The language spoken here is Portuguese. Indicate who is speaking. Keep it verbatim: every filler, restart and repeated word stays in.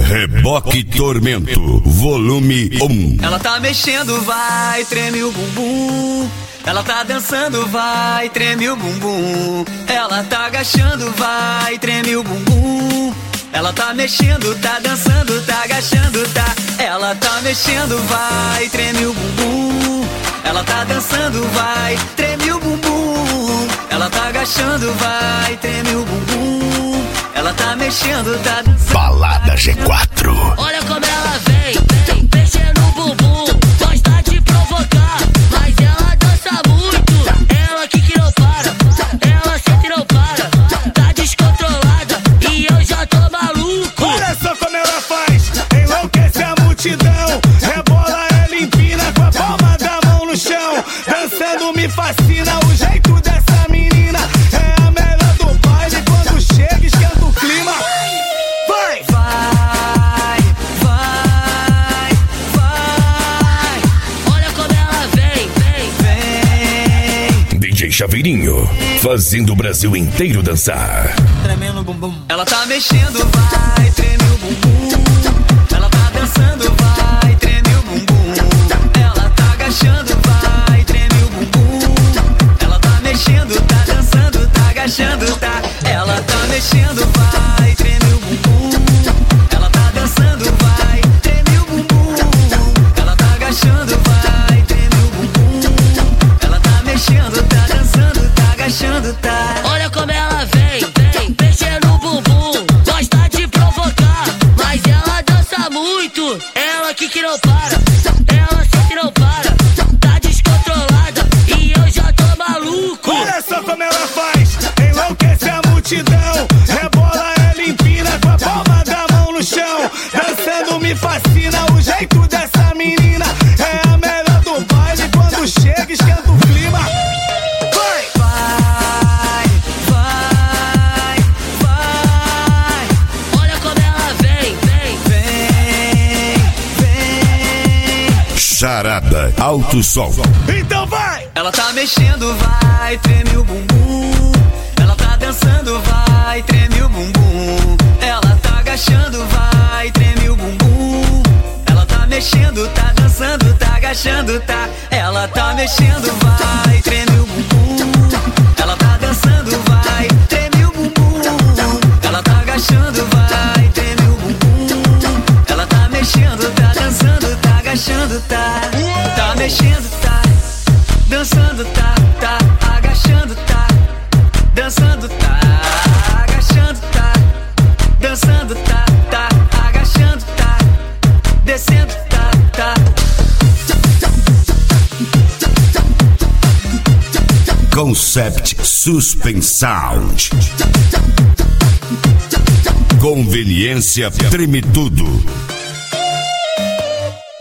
Speaker 1: Reboque Tormento, volume um.
Speaker 2: Ela tá mexendo, vai, treme o bumbum. Ela tá dançando, vai, treme o bumbum. Ela tá agachando, vai, treme o bumbum. Ela tá mexendo, tá dançando, tá agachando, tá. Ela tá mexendo, vai, treme o bumbum. Ela tá dançando, vai, treme o bumbum. Ela tá agachando, vai, treme o bumbum. Ela tá mexendo, tá dançando.
Speaker 1: Balada G quatro.
Speaker 3: Olha como ela vem, vem, mexendo o bumbum. Gosta de provocar, mas ela dança muito. Ela que que não para, ela sempre não para. Tá descontrolada e eu já tô maluco.
Speaker 4: Olha só como ela faz, enlouquece a multidão. Rebola, ela empina com a palma da mão no chão. Dançando me fascina o jeito dessa menina. É a melhor do baile, quando chega esquenta o clima. Vai!
Speaker 2: Vai, vai, vai.
Speaker 3: Olha como ela vem, vem,
Speaker 2: Vem,
Speaker 1: D J Chaveirinho, fazendo o Brasil inteiro dançar.
Speaker 2: tremendo o bumbum. Ela tá mexendo, vai, treme o bumbum. Ela tá dançando, vai, treme o bumbum. Ela tá agachando, vai, treme o bumbum. Ela tá mexendo, tá dançando, tá agachando, tá. Ela tá mexendo, vai, treme o bumbum. Ela tá dançando, vai, treme o bumbum. Ela tá agachando, vai, treme o bumbum. Ela tá mexendo, tá dançando, tá agachando, tá.
Speaker 3: olha como ela vem, vem, mexendo o bumbum. Gosta de provocar, mas ela dança muito. Ela que que não para, ela sempre não para. Tá descontrolada e eu já tô maluco.
Speaker 4: Olha só como ela faz, enlouquece a multidão. Rebola, ela empina com a palma da mão no chão. Dançando me fascina o jeito dessa menina. É a melhor do baile, quando chega esquenta o clima. Vai!
Speaker 2: Vai, vai, vai.
Speaker 3: Olha como ela vem, vem,
Speaker 2: Vem, vem.
Speaker 1: Charada Alto Som.
Speaker 4: Então vai!
Speaker 2: Ela tá mexendo, vai, treme o bumbum. Ela tá dançando, vai, treme o bumbum. Ela tá agachando, vai, treme o bumbum. Ela tá mexendo, tá dançando, tá agachando, tá. Ela tá mexendo, vai, treme o bumbum. Ela tá dançando, vai, treme o bumbum. Ela tá agachando, vai, treme o bumbum. Ela tá mexendo, tá dançando, tá agachando, tá. Tá mexendo, tá. Dançando, tá, tá, agachando, tá. Dançando, tá, agachando, tá. Dançando, tá, tá, agachando, tá. Descendo, tá, tá.
Speaker 1: Concept Suspensound. Conveniência treme tudo.